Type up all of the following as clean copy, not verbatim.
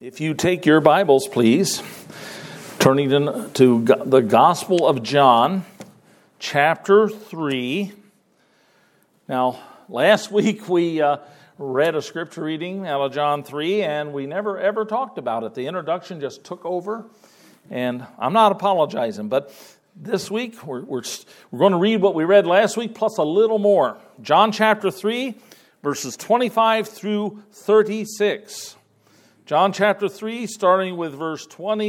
If you take your Bibles, please, turning to the Gospel of John, chapter 3. Now, last week we read a scripture reading out of John 3, and we never ever talked about it. The introduction just took over, and I'm not apologizing, but this week we're going to read what we read last week, plus a little more. John chapter 3, verses 25 through 36. John chapter 3, starting with verse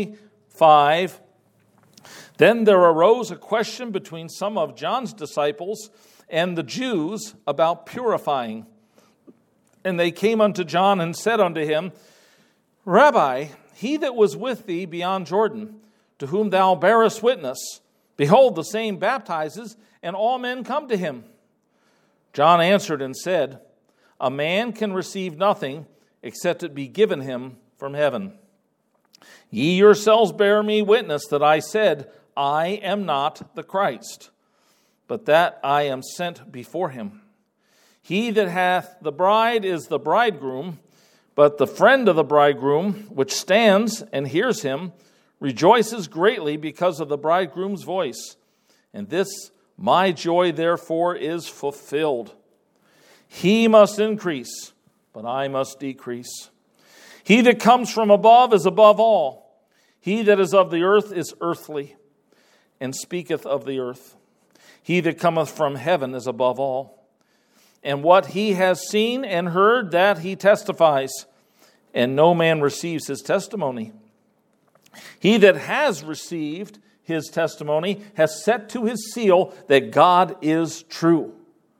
25. Then there arose a question between some of John's disciples and the Jews about purifying. And they came unto John and said unto him, Rabbi, he that was with thee beyond Jordan, to whom thou bearest witness, behold, the same baptizes, and all men come to him. John answered and said, A man can receive nothing except it be given him from heaven. Ye yourselves bear me witness that I said, I am not the Christ, but that I am sent before him. He that hath the bride is the bridegroom, but the friend of the bridegroom, which stands and hears him, rejoices greatly because of the bridegroom's voice. And this my joy therefore is fulfilled. He must increase, but I must decrease. He that comes from above is above all. He that is of the earth is earthly, and speaketh of the earth. He that cometh from heaven is above all. And what he has seen and heard, that he testifies, and no man receives his testimony. He that has received his testimony has set to his seal that God is true.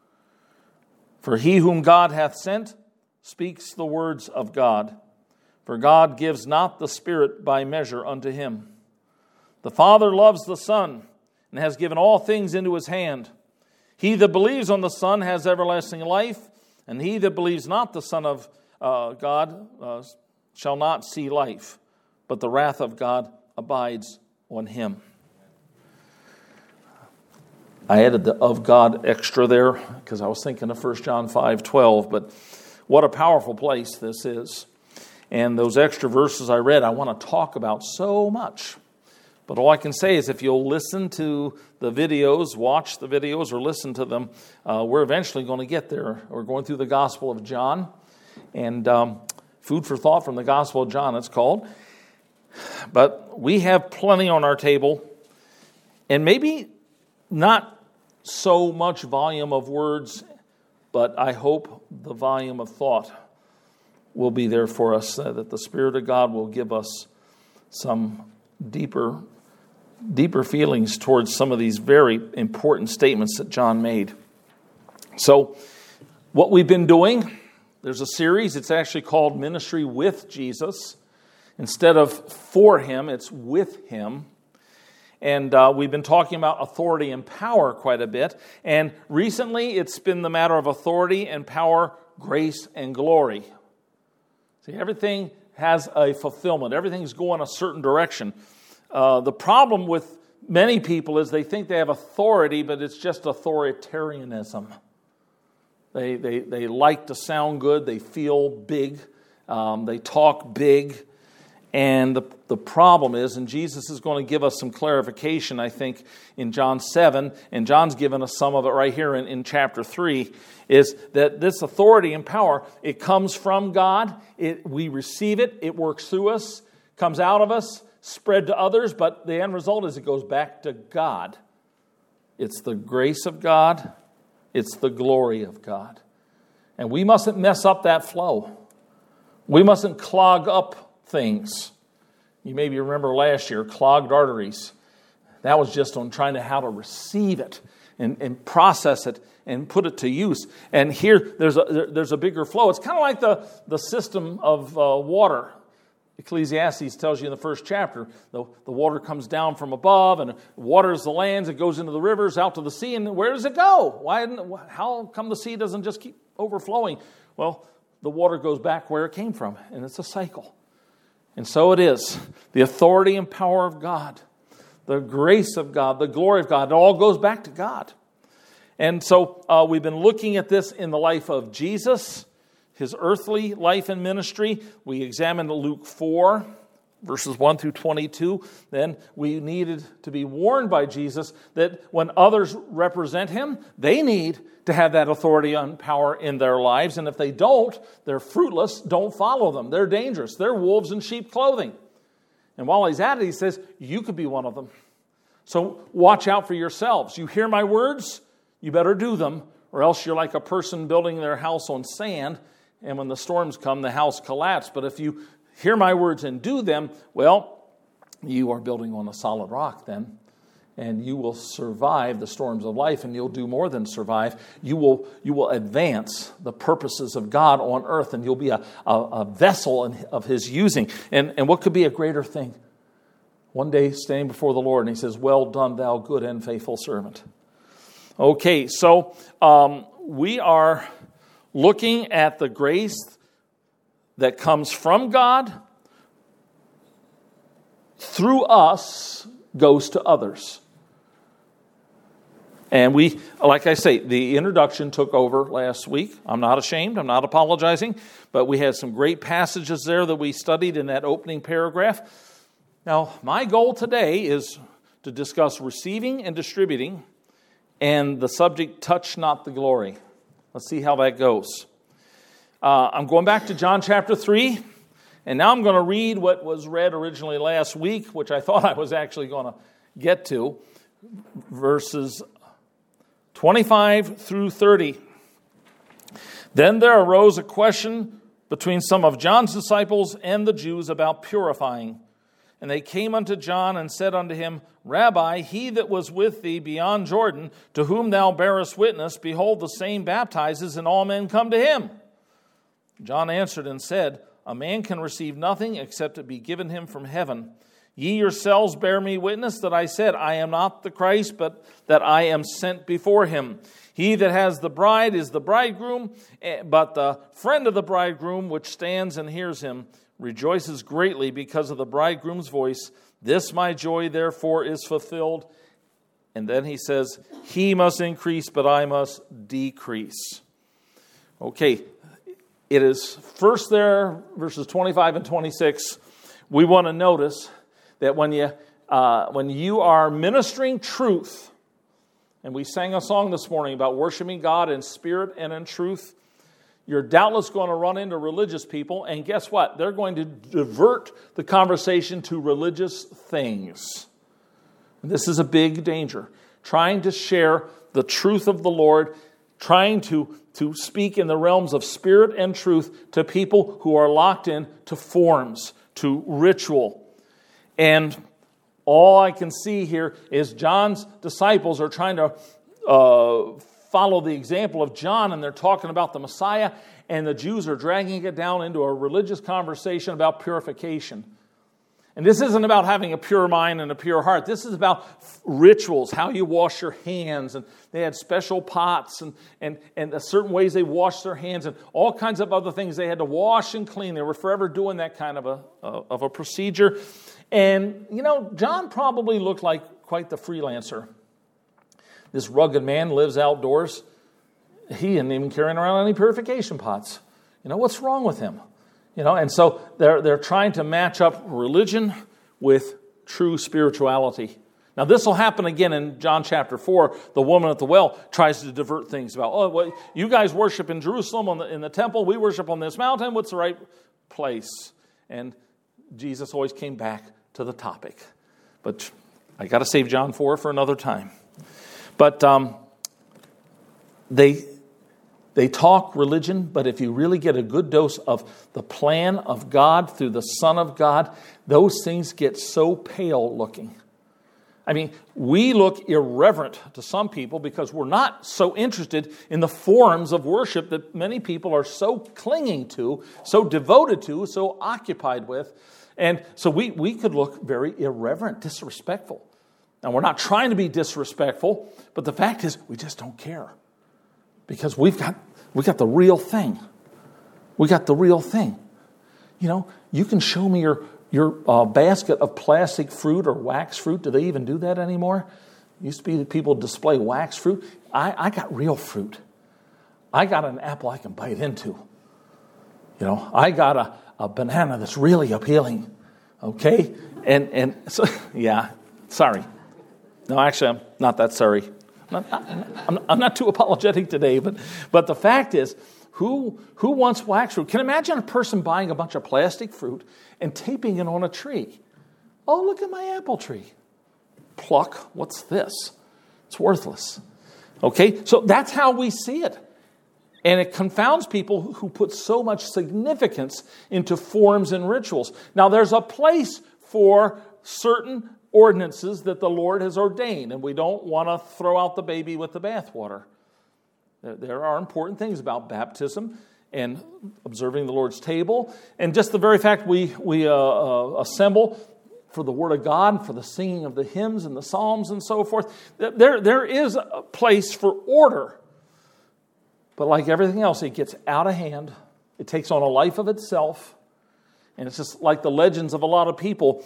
For he whom God hath sent speaks the words of God. For God gives not the Spirit by measure unto him. The Father loves the Son, and has given all things into his hand. He that believes on the Son has everlasting life, and he that believes not the Son of God shall not see life, but the wrath of God abides on him. I added the of God extra there because I was thinking of 1 John 5:12, but what a powerful place this is. And those extra verses I read, I want to talk about so much. But all I can say is if you'll listen to the videos, watch the videos, or listen to them, we're eventually going to get there. We're going through the Gospel of John. And Food for Thought from the Gospel of John, it's called. But we have plenty on our table. And maybe not so much volume of words, but I hope the volume of thought will be there for us, that the Spirit of God will give us some deeper feelings towards some of these very important statements that John made. So, what we've been doing, there's a series, it's actually called Ministry with Jesus. Instead of for him, it's with him. And we've been talking about authority and power quite a bit. And recently, it's been the matter of authority and power, grace and glory. See, everything has a fulfillment. Everything's going a certain direction. The problem with many people is they think they have authority, but it's just authoritarianism. They like to sound good. They feel big. They talk big. And the problem is, and Jesus is going to give us some clarification, I think, in John 7, and John's given us some of it right here in chapter 3, is that this authority and power, it comes from God. We receive it. It works through us, comes out of us, spread to others, but the end result is it goes back to God. It's the grace of God. It's the glory of God. And we mustn't mess up that flow. We mustn't clog up things. You maybe remember last year, clogged arteries. That was just on trying to how to receive it and process it and put it to use. And here, there's a bigger flow. It's kind of like the system of water. Ecclesiastes tells you in the first chapter, the water comes down from above and waters the lands. It goes into the rivers, out to the sea. And where does it go? How come the sea doesn't just keep overflowing? Well, the water goes back where it came from, and it's a cycle. And so it is. The authority and power of God, the grace of God, the glory of God, it all goes back to God. And so we've been looking at this in the life of Jesus. his earthly life and ministry. We examined Luke 4, verses 1 through 22. Then we needed to be warned by Jesus that when others represent him, they need to have that authority and power in their lives. And if they don't, they're fruitless. Don't follow them. They're dangerous. They're wolves in sheep clothing. And while he's at it, he says, you could be one of them. So watch out for yourselves. You hear my words, you better do them, or else you're like a person building their house on sand, and when the storms come, the house collapses. But if you hear my words and do them, well, you are building on a solid rock then, and you will survive the storms of life, and you'll do more than survive. You will advance the purposes of God on earth, and you'll be a vessel of his using. And what could be a greater thing? One day standing before the Lord, and he says, well done, thou good and faithful servant. Okay, so we are looking at the grace that comes from God, through us, goes to others. And we, like I say, the introduction took over last week. I'm not ashamed. I'm not apologizing. But we had some great passages there that we studied in that opening paragraph. Now, my goal today is to discuss receiving and distributing and the subject, touch not the glory. Let's see how that goes. I'm going back to John chapter 3. And now I'm going to read what was read originally last week, which I thought I was actually going to get to. Verses 25 through 30. Then there arose a question between some of John's disciples and the Jews about purifying. And they came unto John and said unto him, Rabbi, he that was with thee beyond Jordan, to whom thou bearest witness, behold, the same baptizes, and all men come to him. John answered and said, A man can receive nothing except it be given him from heaven. Ye yourselves bear me witness that I said, I am not the Christ, but that I am sent before him. He that has the bride is the bridegroom, but the friend of the bridegroom, which stands and hears him, rejoices greatly because of the bridegroom's voice. This my joy, therefore, is fulfilled. And then he says, he must increase, but I must decrease. Okay, it is first there, verses 25 and 26. We want to notice that when you are ministering truth, and we sang a song this morning about worshiping God in spirit and in truth, you're doubtless going to run into religious people, and guess what? They're going to divert the conversation to religious things. And this is a big danger. Trying to share the truth of the Lord, trying to speak in the realms of spirit and truth to people who are locked in to forms, to ritual. And all I can see here is John's disciples are trying to follow the example of John, and they're talking about the Messiah, and the Jews are dragging it down into a religious conversation about purification. And this isn't about having a pure mind and a pure heart. This is about rituals, how you wash your hands. And they had special pots and certain ways they washed their hands and all kinds of other things they had to wash and clean. They were forever doing that kind of a procedure. And, John probably looked like quite the freelancer. This rugged man lives outdoors. He isn't even carrying around any purification pots. What's wrong with him? And so they're trying to match up religion with true spirituality. Now, this will happen again in John chapter 4. The woman at the well tries to divert things about, you guys worship in Jerusalem in the temple. We worship on this mountain. What's the right place? And Jesus always came back to the topic. But I got to save John 4 for another time. But they talk religion, but if you really get a good dose of the plan of God through the Son of God, those things get so pale looking. I mean, we look irreverent to some people because we're not so interested in the forms of worship that many people are so clinging to, so devoted to, so occupied with. And so we could look very irreverent, disrespectful. Now, we're not trying to be disrespectful, but the fact is we just don't care. Because we got the real thing. We got the real thing. You can show me your basket of plastic fruit or wax fruit. Do they even do that anymore? It used to be that people display wax fruit. I got real fruit. I got an apple I can bite into. I got a banana that's really appealing. Okay? And so, yeah, sorry. No, actually, I'm not that sorry. I'm not too apologetic today, but the fact is, who wants wax fruit? Can you imagine a person buying a bunch of plastic fruit and taping it on a tree? Oh, look at my apple tree. Pluck. What's this? It's worthless. Okay, so that's how we see it. And it confounds people who put so much significance into forms and rituals. Now, there's a place for certain ordinances that the Lord has ordained, and we don't want to throw out the baby with the bathwater. There are important things about baptism and observing the Lord's table, and just the very fact we assemble for the Word of God, for the singing of the hymns and the psalms and so forth. There is a place for order. But like everything else, it gets out of hand. It takes on a life of itself. And it's just like the legends of a lot of people.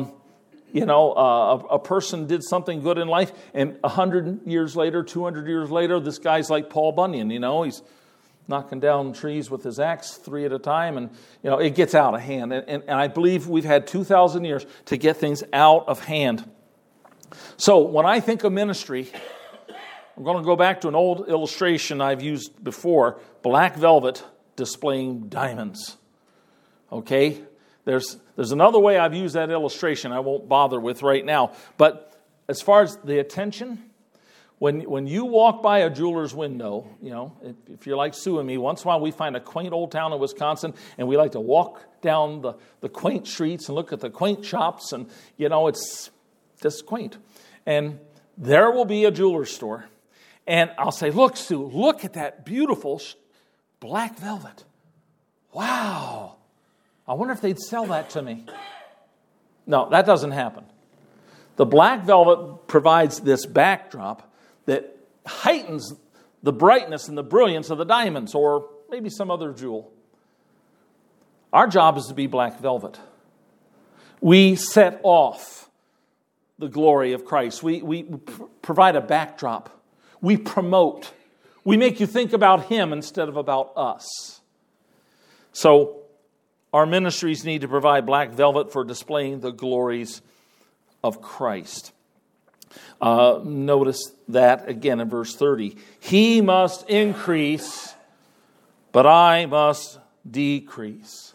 A person did something good in life, and 100 years later, 200 years later, this guy's like Paul Bunyan. He's knocking down trees with his axe 3 at a time, and it gets out of hand. And I believe we've had 2,000 years to get things out of hand. So when I think of ministry, I'm going to go back to an old illustration I've used before: black velvet displaying diamonds. Okay? There's another way I've used that illustration I won't bother with right now. But as far as the attention, when you walk by a jeweler's window, if you're like Sue and me, once in a while we find a quaint old town in Wisconsin, and we like to walk down the quaint streets and look at the quaint shops, and, it's just quaint. And there will be a jeweler's store. And I'll say, look, Sue, look at that beautiful black velvet. Wow. I wonder if they'd sell that to me. No, that doesn't happen. The black velvet provides this backdrop that heightens the brightness and the brilliance of the diamonds, or maybe some other jewel. Our job is to be black velvet. We set off the glory of Christ. We provide a backdrop. We promote. We make you think about Him instead of about us. So our ministries need to provide black velvet for displaying the glories of Christ. Notice that again in verse 30. He must increase, but I must decrease.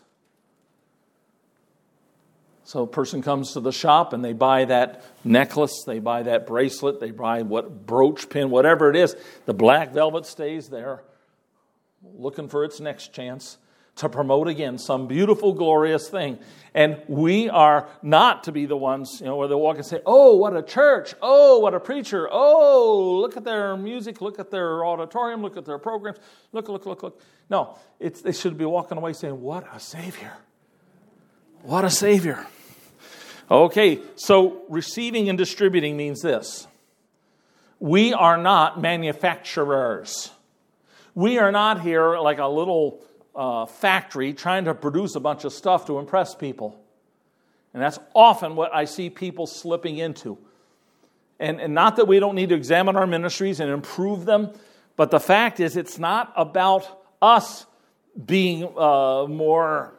So a person comes to the shop and they buy that necklace, they buy that bracelet, they buy what brooch pin, whatever it is. The black velvet stays there, looking for its next chance to promote again some beautiful, glorious thing. And we are not to be the ones, where they walk and say, oh, what a church, oh, what a preacher, oh, look at their music, look at their auditorium, look at their programs, look. No, they should be walking away saying, what a Savior. What a Savior. Okay, so receiving and distributing means this. We are not manufacturers. We are not here like a little factory trying to produce a bunch of stuff to impress people. And that's often what I see people slipping into. And not that we don't need to examine our ministries and improve them, but the fact is it's not about us being more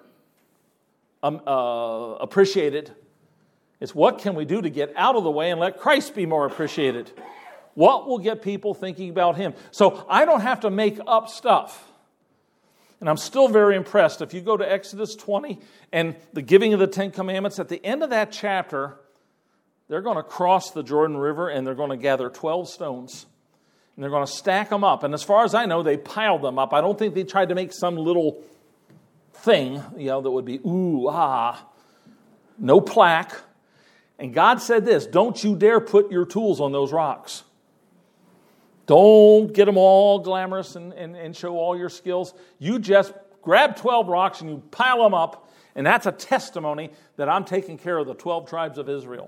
appreciated. It's what can we do to get out of the way and let Christ be more appreciated? What will get people thinking about Him? So I don't have to make up stuff. And I'm still very impressed. If you go to Exodus 20 and the giving of the 10 Commandments, at the end of that chapter, they're going to cross the Jordan River and they're going to gather 12 stones. And they're going to stack them up. And as far as I know, they piled them up. I don't think they tried to make some little thing, that would be, ooh, ah, no plaque. And God said this, don't you dare put your tools on those rocks. Don't get them all glamorous and show all your skills. You just grab 12 rocks and you pile them up, and that's a testimony that I'm taking care of the 12 tribes of Israel.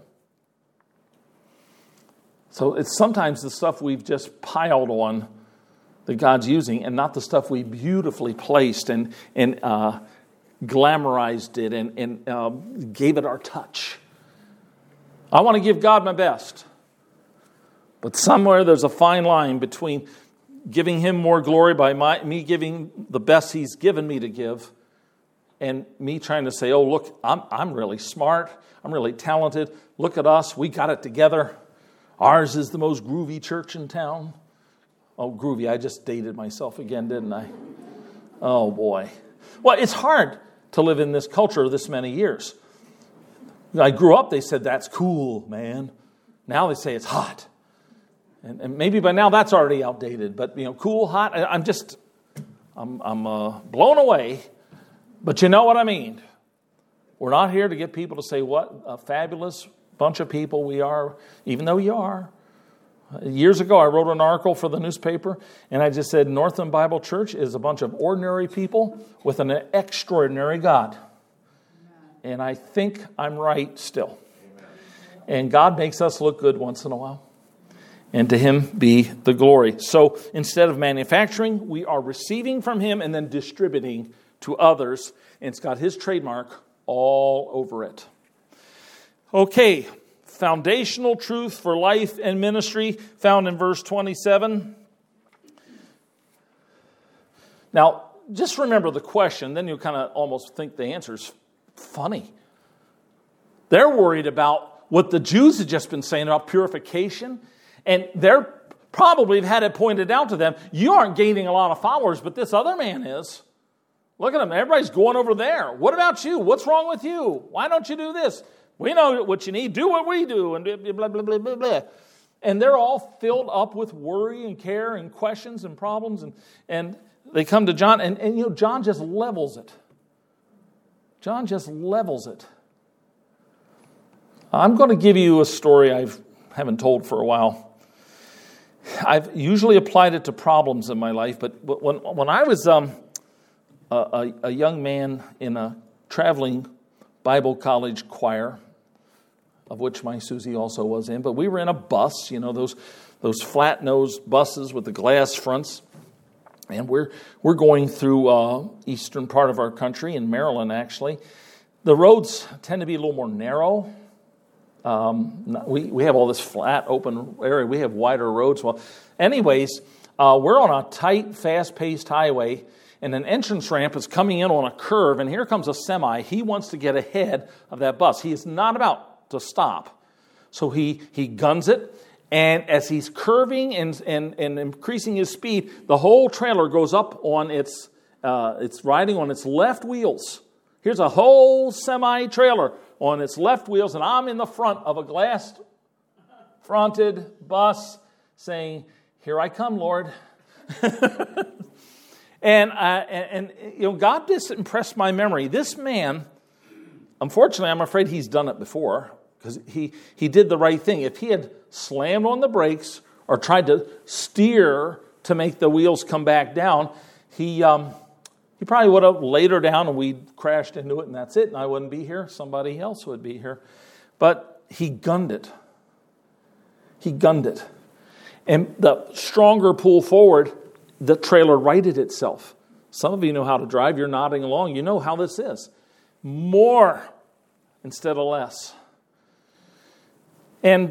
So it's sometimes the stuff we've just piled on that God's using, and not the stuff we beautifully placed and glamorized it and gave it our touch. I want to give God my best. But somewhere there's a fine line between giving Him more glory by me giving the best He's given me to give, and me trying to say, oh, look, I'm really smart. I'm really talented. Look at us. We got it together. Ours is the most groovy church in town. Oh, groovy. I just dated myself again, didn't I? Oh, boy. Well, it's hard to live in this culture this many years. I grew up, they said, that's cool, man. Now they say it's hot. And maybe by now that's already outdated. But, cool, hot, I'm blown away. But you know what I mean. We're not here to get people to say what a fabulous bunch of people we are, even though you are. Years ago, I wrote an article for the newspaper, and I just said, Northland Bible Church is a bunch of ordinary people with an extraordinary God. And I think I'm right still. And God makes us look good once in a while. And to Him be the glory. So instead of manufacturing, we are receiving from Him and then distributing to others. And it's got His trademark all over it. Okay, foundational truth for life and ministry found in verse 27. Now, just remember the question, then you'll kind of almost think the answer's funny. They're worried about what the Jews had just been saying about purification, and they're probably had it pointed out to them, you aren't gaining a lot of followers, but this other man is. Look at him, everybody's going over there. What about you? What's wrong with you? Why don't you do this? We know what you need, do what we do, and blah, blah, blah, blah, blah. And they're all filled up with worry and care and questions and problems, and they come to John, and John just levels it. John just levels it. I'm going to give you a story I haven't told for a while. I've usually applied it to problems in my life, but when I was a young man in a traveling Bible college choir, of which my Susie also was in, but we were in a bus, those flat-nosed buses with the glass fronts, and we're going through eastern part of our country, in Maryland actually. The roads tend to be a little more narrow. We have all this flat, open area. We have wider roads. Well, anyways, we're on a tight, fast-paced highway, and an entrance ramp is coming in on a curve, and here comes a semi. He wants to get ahead of that bus. He is not about to stop. So he guns it, and as he's curving and increasing his speed, the whole trailer goes up on it's riding on its left wheels. Here's a whole semi-trailer on its left wheels, and I'm in the front of a glass-fronted bus saying, "Here I come, Lord." And God just impressed my memory. This man, unfortunately, I'm afraid he's done it before because he did the right thing. If he had slammed on the brakes or tried to steer to make the wheels come back down, he probably would have laid her down and we crashed into it and that's it. And I wouldn't be here. Somebody else would be here. But he gunned it. He gunned it. And the stronger pull forward, the trailer righted itself. Some of you know how to drive. You're nodding along. You know how this is. More instead of less. And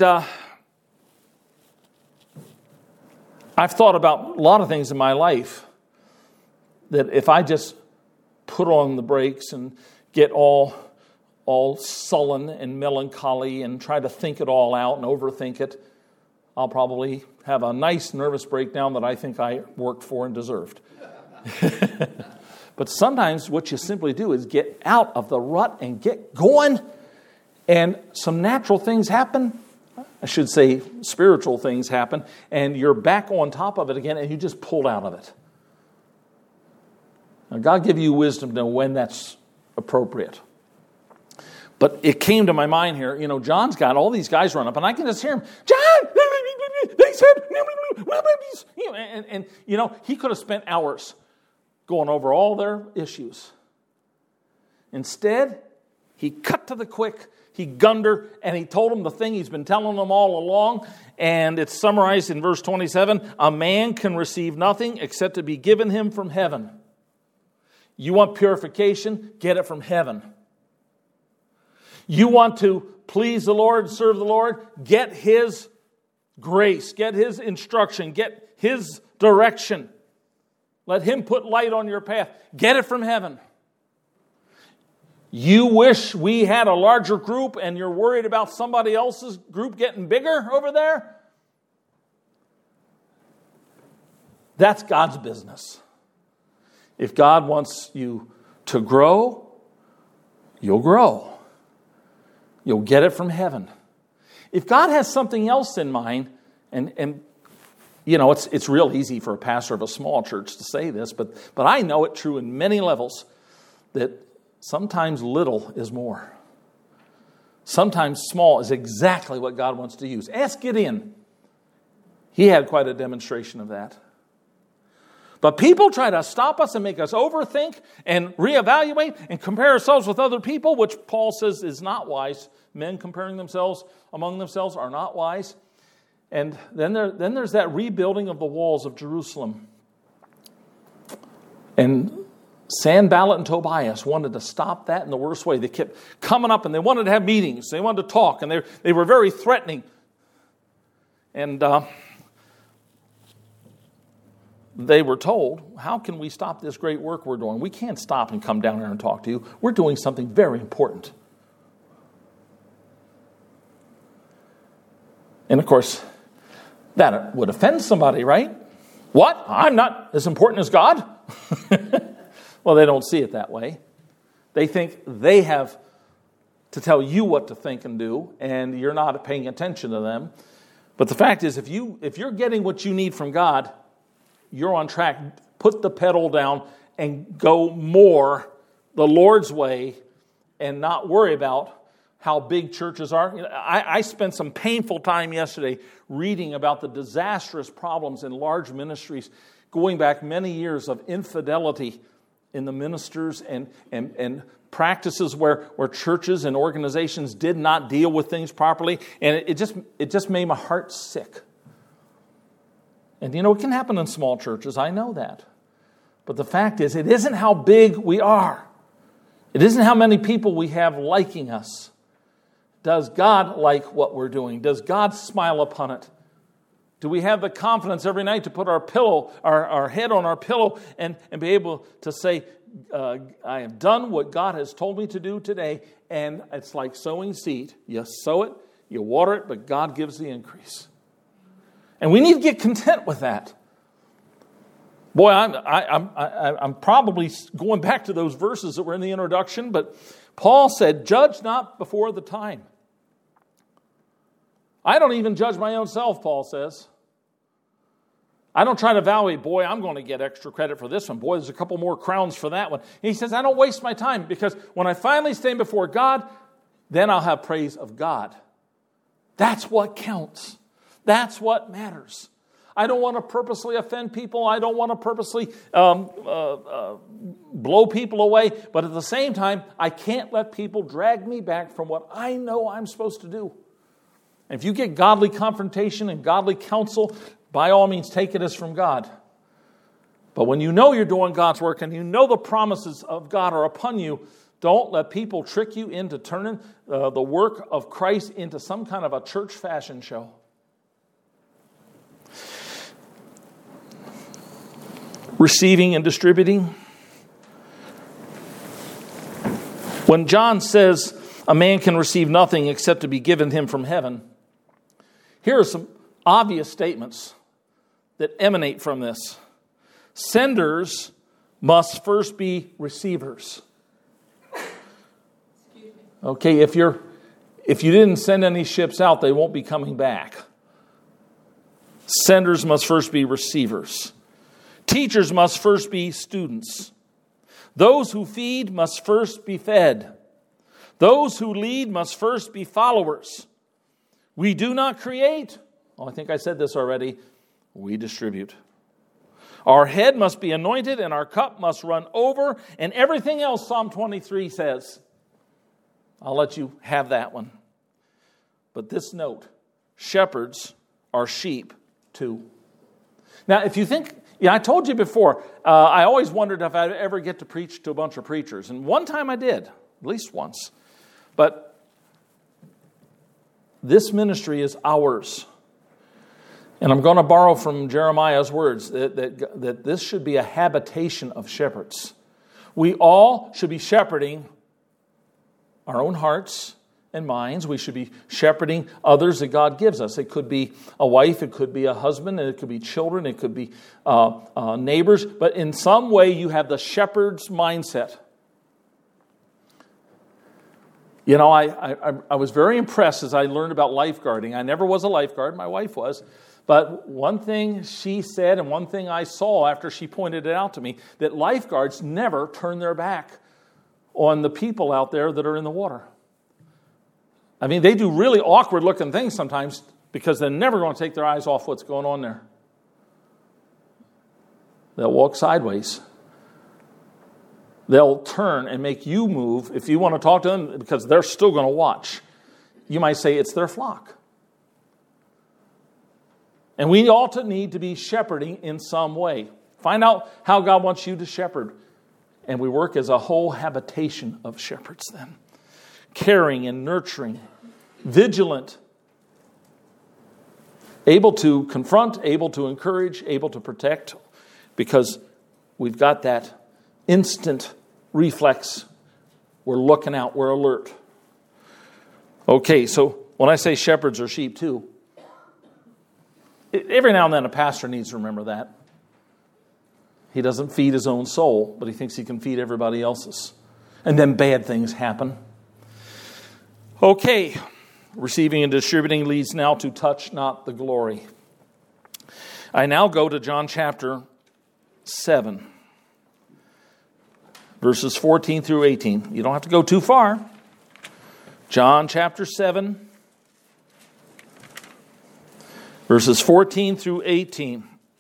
I've thought about a lot of things in my life that if I just put on the brakes and get all sullen and melancholy and try to think it all out and overthink it, I'll probably have a nice nervous breakdown that I think I worked for and deserved. But sometimes what you simply do is get out of the rut and get going, and some natural things happen. I should say spiritual things happen, and you're back on top of it again, and you just pulled out of it. Now, God give you wisdom to know when that's appropriate. But it came to my mind here, John's got all these guys run up, and I can just hear him, John, they said, and he could have spent hours going over all their issues. Instead, he cut to the quick, he gunned her, and he told them the thing he's been telling them all along, and it's summarized in verse 27, a man can receive nothing except to be given him from heaven. You want purification? Get it from heaven. You want to please the Lord, serve the Lord? Get His grace, get His instruction, get His direction. Let Him put light on your path. Get it from heaven. You wish we had a larger group and you're worried about somebody else's group getting bigger over there? That's God's business. If God wants you to grow, you'll grow. You'll get it from heaven. If God has something else in mind, and you know, it's real easy for a pastor of a small church to say this, but I know it true in many levels, that sometimes little is more. Sometimes small is exactly what God wants to use. Ask Gideon. He had quite a demonstration of that. But people try to stop us and make us overthink and reevaluate and compare ourselves with other people, which Paul says is not wise. Men comparing themselves among themselves are not wise. And then there's that rebuilding of the walls of Jerusalem. And Sanballat and Tobias wanted to stop that in the worst way. They kept coming up and they wanted to have meetings. They wanted to talk, and they were very threatening. And they were told, how can we stop this great work we're doing? We can't stop and come down here and talk to you. We're doing something very important. And of course, that would offend somebody, right? What? I'm not as important as God? Well, they don't see it that way. They think they have to tell you what to think and do, and you're not paying attention to them. But the fact is, if you're getting what you need from God, you're on track. Put the pedal down and go more the Lord's way and not worry about how big churches are. I spent some painful time yesterday reading about the disastrous problems in large ministries going back many years of infidelity in the ministers and practices where churches and organizations did not deal with things properly. And it just made my heart sick. And you know, it can happen in small churches. I know that. But the fact is, it isn't how big we are. It isn't how many people we have liking us. Does God like what we're doing? Does God smile upon it? Do we have the confidence every night to put our head on our pillow and be able to say, I have done what God has told me to do today, and it's like sowing seed. You sow it, you water it, but God gives the increase. And we need to get content with that. Boy, I'm probably going back to those verses that were in the introduction, but Paul said, judge not before the time. I don't even judge my own self, Paul says. I don't try to evaluate, boy, I'm going to get extra credit for this one. Boy, there's a couple more crowns for that one. And he says, I don't waste my time, because when I finally stand before God, then I'll have praise of God. That's what counts. That's what matters. I don't want to purposely offend people. I don't want to purposely blow people away. But at the same time, I can't let people drag me back from what I know I'm supposed to do. And if you get godly confrontation and godly counsel, by all means, take it as from God. But when you know you're doing God's work and you know the promises of God are upon you, don't let people trick you into turning the work of Christ into some kind of a church fashion show. Receiving and distributing. When John says a man can receive nothing except to be given him from heaven, here are some obvious statements that emanate from this. Senders must first be receivers. Okay, if you didn't send any ships out, they won't be coming back. Senders must first be receivers. Teachers must first be students. Those who feed must first be fed. Those who lead must first be followers. We do not create. Oh, I think I said this already. We distribute. Our head must be anointed and our cup must run over, and everything else Psalm 23 says. I'll let you have that one. But this note, shepherds are sheep too. Now, if you think, I told you before, I always wondered if I'd ever get to preach to a bunch of preachers. And one time I did, at least once. But this ministry is ours. And I'm going to borrow from Jeremiah's words that this should be a habitation of shepherds. We all should be shepherding our own hearts and minds. We should be shepherding others that God gives us. It could be a wife, it could be a husband, it could be children, it could be neighbors. But in some way, you have the shepherd's mindset. You know, I was very impressed as I learned about lifeguarding. I never was a lifeguard. My wife was. But one thing she said and one thing I saw after she pointed it out to me, that lifeguards never turn their back on the people out there that are in the water. I mean, they do really awkward-looking things sometimes because they're never going to take their eyes off what's going on there. They'll walk sideways. They'll turn and make you move if you want to talk to them because they're still going to watch. You might say it's their flock. And we ought to need to be shepherding in some way. Find out how God wants you to shepherd. And we work as a whole habitation of shepherds then. Caring and nurturing, vigilant, able to confront, able to encourage, able to protect, because we've got that instant reflex. We're looking out, we're alert. Okay, so when I say shepherds are sheep too, every now and then a pastor needs to remember that. He doesn't feed his own soul, but he thinks he can feed everybody else's. And then bad things happen. Okay, receiving and distributing leads now to touch not the glory. I now go to John chapter 7, verses 14 through 18. You don't have to go too far. John chapter 7, verses 14 through 18.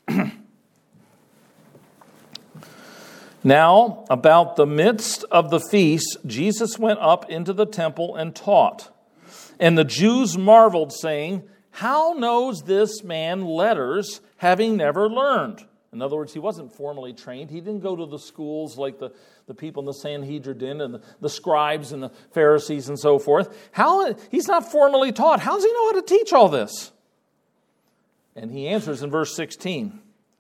Now, about the midst of the feast, Jesus went up into the temple and taught. And the Jews marveled, saying, "How knows this man letters, having never learned?" In other words, he wasn't formally trained. He didn't go to the schools like the people in the Sanhedrin and the scribes and the Pharisees and so forth. He's not formally taught. How does he know how to teach all this? And he answers in verse 16.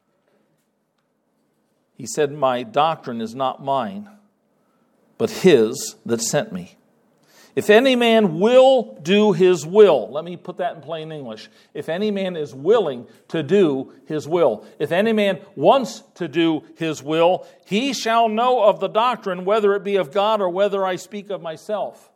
He said, "My doctrine is not mine, but his that sent me. If any man will do his will," let me put that in plain English. If any man is willing to do his will, if any man wants to do his will, he shall know of the doctrine, whether it be of God or whether I speak of myself.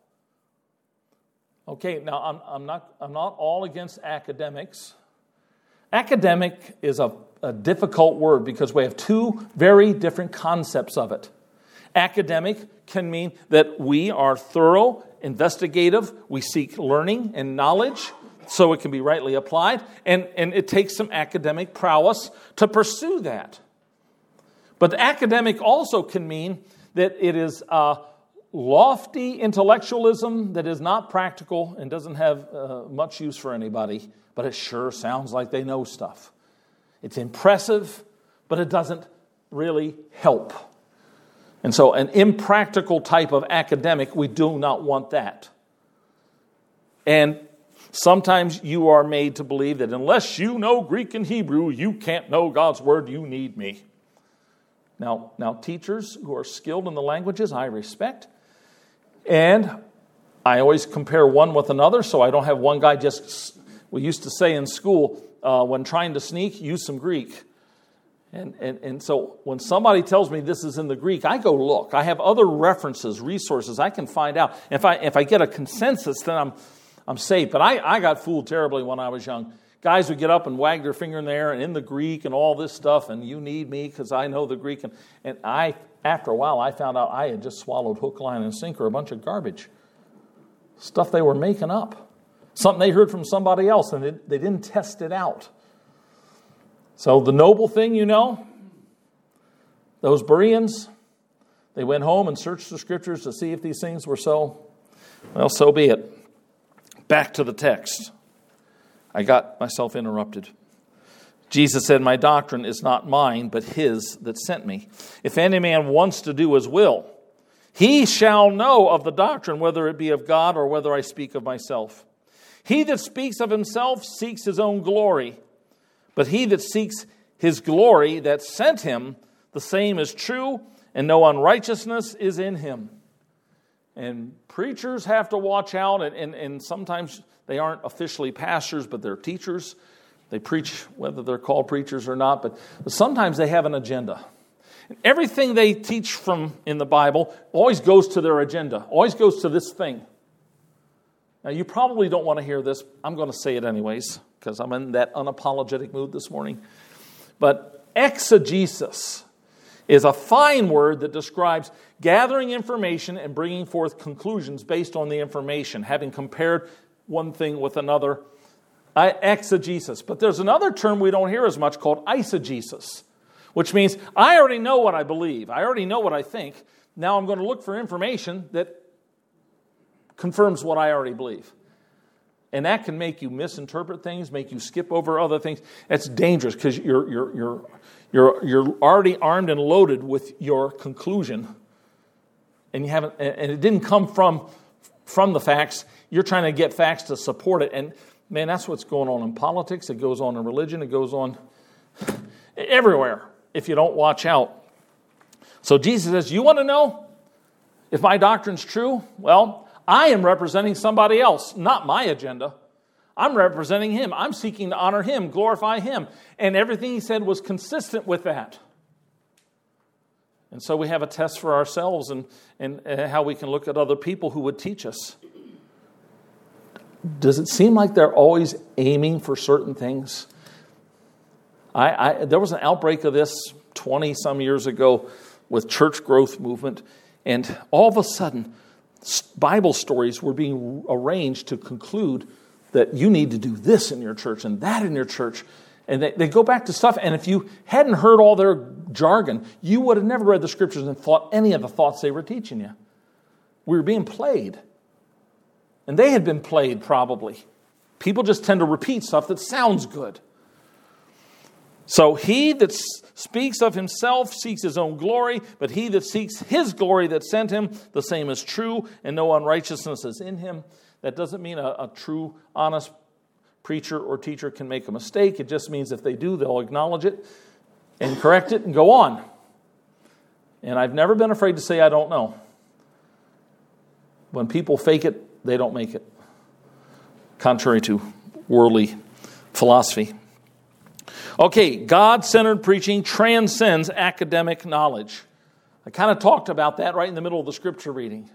Okay, now I'm not all against academics. Academic is a difficult word because we have two very different concepts of it. Academic can mean that we are thorough, investigative, we seek learning and knowledge so it can be rightly applied, and it takes some academic prowess to pursue that. But academic also can mean that it is lofty intellectualism that is not practical and doesn't have much use for anybody, but it sure sounds like they know stuff. It's impressive, but it doesn't really help. And so an impractical type of academic, we do not want that. And sometimes you are made to believe that unless you know Greek and Hebrew, you can't know God's word, you need me. Now teachers who are skilled in the languages, I respect. And I always compare one with another, so I don't have one guy just... We used to say in school, when trying to sneak, use some Greek. And so when somebody tells me this is in the Greek, I go look. I have other references, resources I can find out. If I get a consensus, then I'm safe. But I got fooled terribly when I was young. Guys would get up and wag their finger in the air and in the Greek and all this stuff, and you need me because I know the Greek. And after a while, I found out I had just swallowed hook, line, and sinker a bunch of garbage. Stuff they were making up. Something they heard from somebody else, and they didn't test it out. So the noble thing, those Bereans, they went home and searched the Scriptures to see if these things were so. Well, so be it. Back to the text. I got myself interrupted. Jesus said, "My doctrine is not mine, but his that sent me. If any man wants to do his will, he shall know of the doctrine, whether it be of God or whether I speak of myself. He that speaks of himself seeks his own glory, but he that seeks his glory that sent him, the same is true, and no unrighteousness is in him." And preachers have to watch out, and sometimes they aren't officially pastors, but they're teachers. They preach whether they're called preachers or not, but sometimes they have an agenda. And everything they teach from in the Bible always goes to their agenda, always goes to this thing. Now, you probably don't want to hear this. I'm going to say it anyways, because I'm in that unapologetic mood this morning. But exegesis is a fine word that describes gathering information and bringing forth conclusions based on the information, having compared one thing with another. Exegesis. But there's another term we don't hear as much called eisegesis, which means I already know what I believe. I already know what I think. Now I'm going to look for information that confirms what I already believe. And that can make you misinterpret things, make you skip over other things. That's dangerous because you're already armed and loaded with your conclusion, and you haven't. And it didn't come from the facts. You're trying to get facts to support it, and man, that's what's going on in politics. It goes on in religion. It goes on everywhere if you don't watch out. So Jesus says, "You want to know if my doctrine's true? Well, I am representing somebody else, not my agenda. I'm representing Him. I'm seeking to honor Him, glorify Him." And everything He said was consistent with that. And so we have a test for ourselves and how we can look at other people who would teach us. Does it seem like they're always aiming for certain things? There was an outbreak of this 20-some years ago with church growth movement, and all of a sudden, Bible stories were being arranged to conclude that you need to do this in your church and that in your church. And they go back to stuff, and if you hadn't heard all their jargon, you would have never read the scriptures and thought any of the thoughts they were teaching you. We were being played. And they had been played probably. People just tend to repeat stuff that sounds good. So he that speaks of himself seeks his own glory, but he that seeks his glory that sent him, the same is true, and no unrighteousness is in him. That doesn't mean a true, honest preacher or teacher can make a mistake. It just means if they do, they'll acknowledge it and correct it and go on. And I've never been afraid to say I don't know. When people fake it, they don't make it, contrary to worldly philosophy. Okay, God-centered preaching transcends academic knowledge. I kind of talked about that right in the middle of the scripture reading.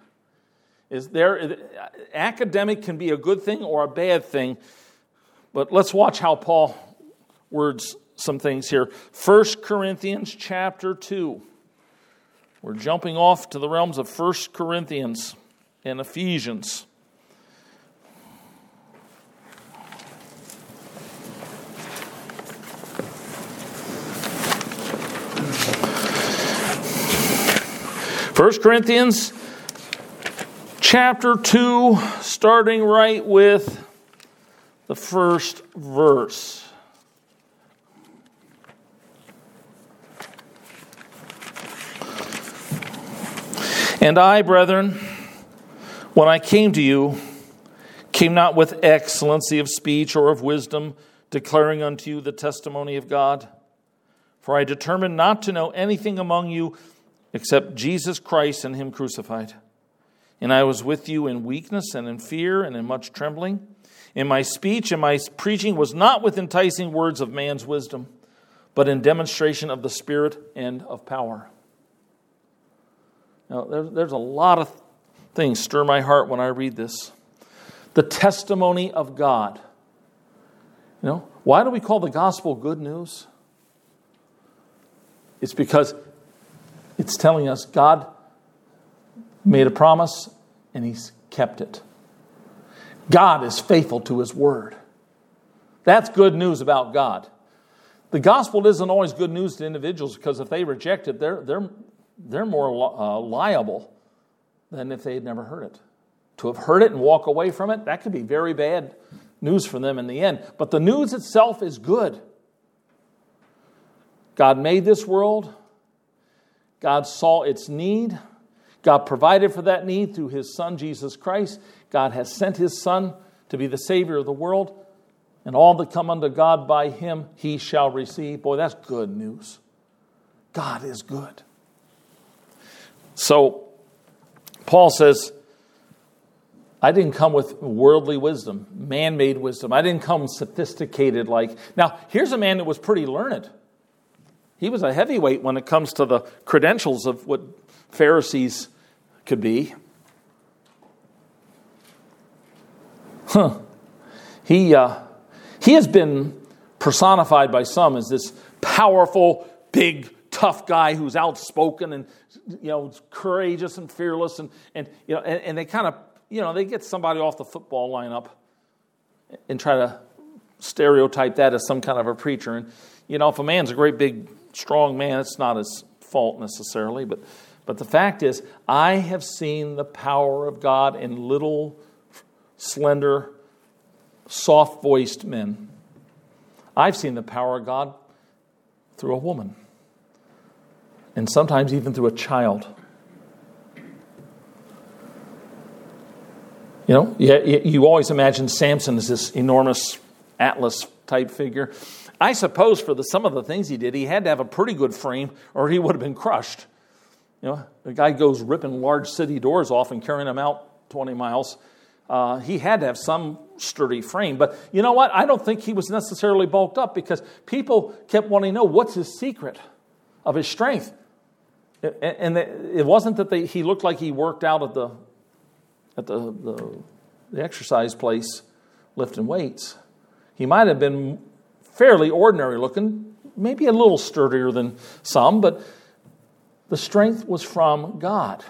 Academic can be a good thing or a bad thing, but let's watch how Paul words some things here. 1 Corinthians chapter 2. We're jumping off to the realms of 1 Corinthians and Ephesians. First Corinthians chapter 2, starting right with the first verse. And I, brethren, when I came to you, came not with excellency of speech or of wisdom, declaring unto you the testimony of God. For I determined not to know anything among you except Jesus Christ and Him crucified. And I was with you in weakness and in fear and in much trembling. And my speech and my preaching was not with enticing words of man's wisdom, but in demonstration of the Spirit and of power. Now, there's a lot of things stir my heart when I read this. The testimony of God. You know, why do we call the gospel good news? It's because it's telling us God made a promise and He's kept it. God is faithful to His word. That's good news about God. The gospel isn't always good news to individuals because if they reject it, they're more liable than if they had never heard it. To have heard it and walk away from it, that could be very bad news for them in the end. But the news itself is good. God made this world. God saw its need. God provided for that need through His Son, Jesus Christ. God has sent His Son to be the Savior of the world. And all that come unto God by Him, He shall receive. Boy, that's good news. God is good. So, Paul says, I didn't come with worldly wisdom, man-made wisdom. I didn't come sophisticated like... Now, here's a man that was pretty learned. He was a heavyweight when it comes to the credentials of what Pharisees could be. He has been personified by some as this powerful, big, tough guy who's outspoken and courageous and fearless, and they kind of they get somebody off the football lineup and try to stereotype that as some kind of a preacher. And if a man's a great big strong man, it's not his fault necessarily, but the fact is, I have seen the power of God in little, slender, soft-voiced men. I've seen the power of God through a woman, and sometimes even through a child. You always imagine Samson as this enormous Atlas-type figure. I suppose for some of the things he did, he had to have a pretty good frame, or he would have been crushed. The guy goes ripping large city doors off and carrying them out 20 miles. He had to have some sturdy frame. But you know what? I don't think he was necessarily bulked up, because people kept wanting to know what's his secret of his strength. And it wasn't that he looked like he worked out at the exercise place lifting weights. He might have been fairly ordinary looking, maybe a little sturdier than some, but the strength was from God.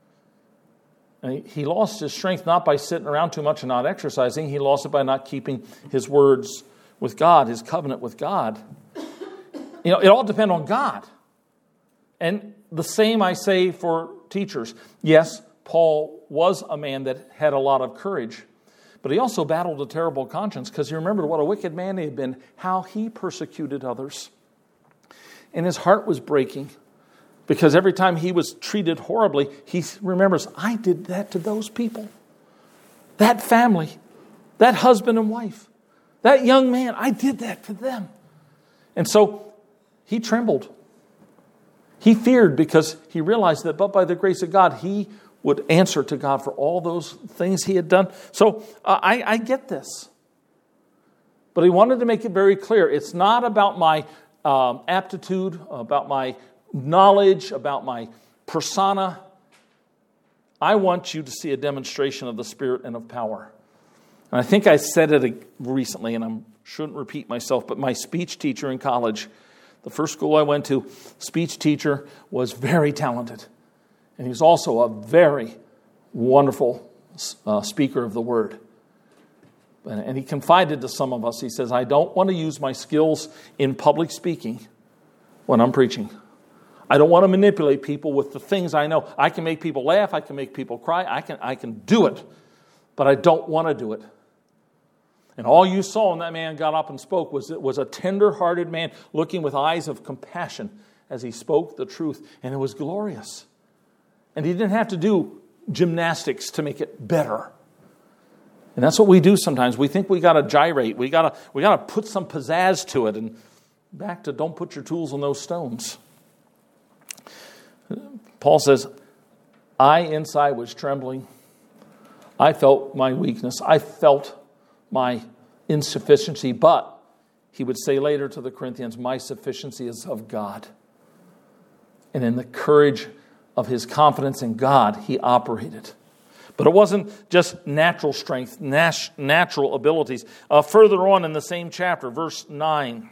And he lost his strength not by sitting around too much and not exercising. He lost it by not keeping his words with God, his covenant with God. It all depends on God. And the same I say for teachers. Yes, Paul was a man that had a lot of courage, but he also battled a terrible conscience, because he remembered what a wicked man he had been, how he persecuted others. And his heart was breaking, because every time he was treated horribly, he remembers, I did that to those people, that family, that husband and wife, that young man, I did that to them. And so he trembled. He feared, because he realized that but by the grace of God, he would answer to God for all those things he had done. So I get this. But he wanted to make it very clear. It's not about my aptitude, about my knowledge, about my persona. I want you to see a demonstration of the Spirit and of power. And I think I said it recently, and I shouldn't repeat myself, but my speech teacher in college, the first school I went to, speech teacher was very talented. And he was also a very wonderful speaker of the word. And he confided to some of us, he says, I don't want to use my skills in public speaking when I'm preaching. I don't want to manipulate people with the things I know. I can make people laugh, I can make people cry, I can do it, but I don't want to do it. And all you saw when that man got up and spoke was a tender-hearted man looking with eyes of compassion as he spoke the truth, and it was glorious. And he didn't have to do gymnastics to make it better. And that's what we do sometimes. We think we got to gyrate. We got to put some pizzazz to it. And back to don't put your tools on those stones. Paul says, I inside was trembling. I felt my weakness. I felt my insufficiency. But he would say later to the Corinthians, my sufficiency is of God. And in the courage of his confidence in God, he operated. But it wasn't just natural strength, natural abilities. Further on in the same chapter, verse 9.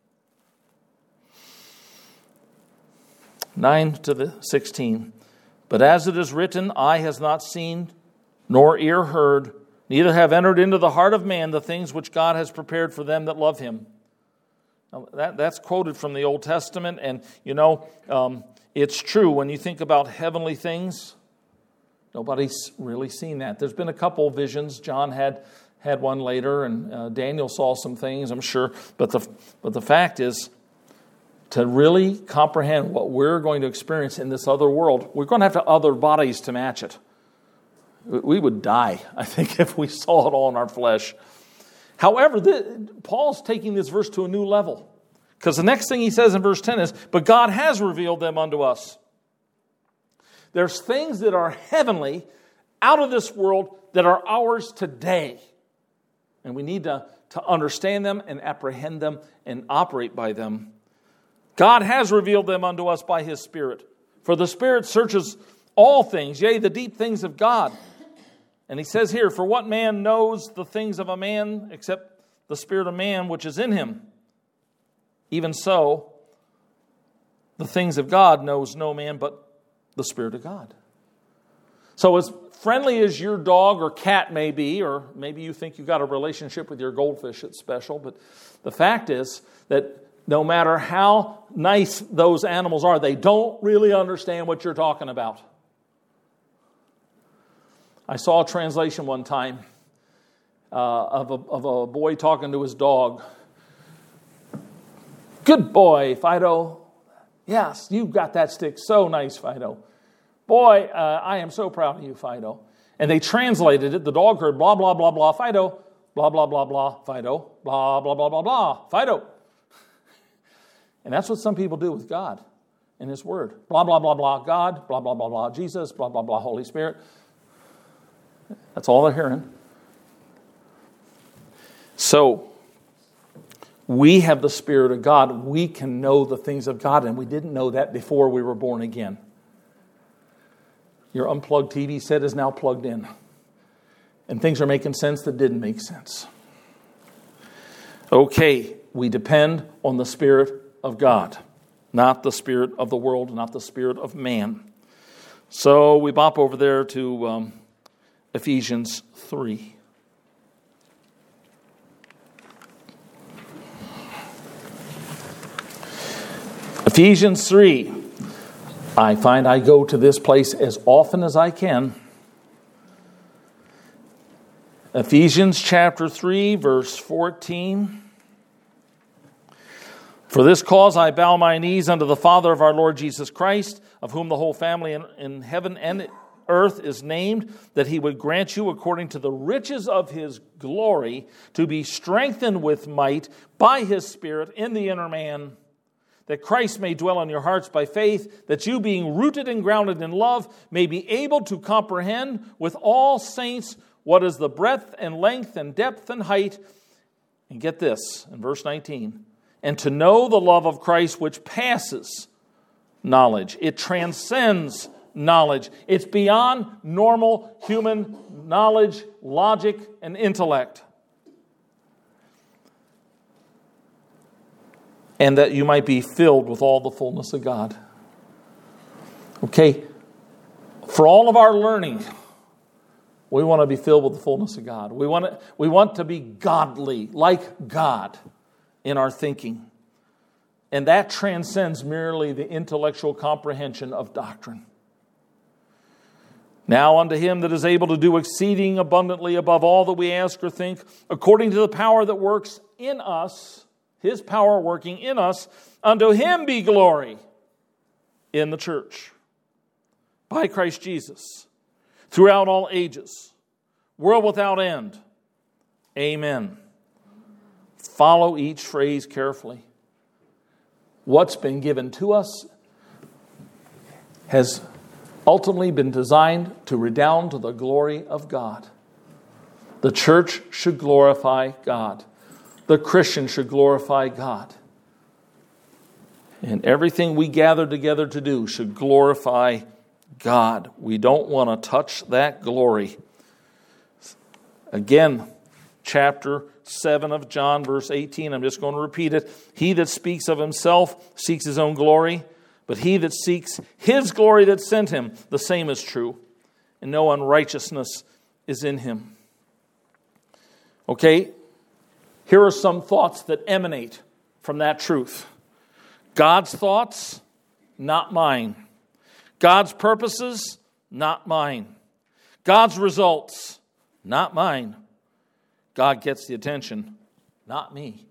9 to the 16. But as it is written, eye has not seen, nor ear heard, neither have entered into the heart of man the things which God has prepared for them that love him. Now, that's quoted from the Old Testament, and it's true when you think about heavenly things. Nobody's really seen that. There's been a couple visions. John had one later, and Daniel saw some things, I'm sure. But the fact is, to really comprehend what we're going to experience in this other world, we're going to have other bodies to match it. We would die, I think, if we saw it all in our flesh. However, Paul's taking this verse to a new level. Because the next thing he says in verse 10 is, but God has revealed them unto us. There's things that are heavenly, out of this world that are ours today. And we need to understand them and apprehend them and operate by them. God has revealed them unto us by His Spirit. For the Spirit searches all things, yea, the deep things of God. And He says here, for what man knows the things of a man except the spirit of man which is in him? Even so, the things of God knows no man but the Spirit of God. So as friendly as your dog or cat may be, or maybe you think you've got a relationship with your goldfish that's special, but the fact is that no matter how nice those animals are, they don't really understand what you're talking about. I saw a translation one time of a boy talking to his dog. Good boy, Fido. Yes, you got that stick so nice, Fido. Boy, I am so proud of you, Fido. And they translated it. The dog heard blah, blah, blah, blah, Fido. Blah, blah, blah, blah, Fido. Blah, blah, blah, blah, blah, Fido. And that's what some people do with God and His Word. Blah, blah, blah, blah, God. Blah, blah, blah, blah, Jesus. Blah, blah, blah, Holy Spirit. That's all they're hearing. So, we have the Spirit of God. We can know the things of God, and we didn't know that before we were born again. Your unplugged TV set is now plugged in. And things are making sense that didn't make sense. Okay, we depend on the Spirit of God, not the spirit of the world, not the spirit of man. So we bop over there to Ephesians 3. Ephesians 3. I find I go to this place as often as I can. Ephesians chapter 3, verse 14. For this cause I bow my knees unto the Father of our Lord Jesus Christ, of whom the whole family in heaven and earth is named, that He would grant you according to the riches of His glory to be strengthened with might by His Spirit in the inner man, that Christ may dwell in your hearts by faith, that you, being rooted and grounded in love, may be able to comprehend with all saints what is the breadth and length and depth and height. And get this, in verse 19, and to know the love of Christ which passes knowledge. It transcends knowledge. It's beyond normal human knowledge, logic, and intellect. And that you might be filled with all the fullness of God. Okay, for all of our learning, we want to be filled with the fullness of God. We want to be godly, like God, in our thinking. And that transcends merely the intellectual comprehension of doctrine. Now unto Him that is able to do exceeding abundantly above all that we ask or think, according to the power that works in us, His power working in us, unto Him be glory in the church, by Christ Jesus, throughout all ages, world without end. Amen. Follow each phrase carefully. What's been given to us has ultimately been designed to redound to the glory of God. The church should glorify God. The Christian should glorify God. And everything we gather together to do should glorify God. We don't want to touch that glory. Again, chapter 7 of John, verse 18. I'm just going to repeat it. He that speaks of himself seeks his own glory, but he that seeks His glory that sent him, the same is true, and no unrighteousness is in him. Okay, here are some thoughts that emanate from that truth. God's thoughts, not mine. God's purposes, not mine. God's results, not mine. God gets the attention, not me.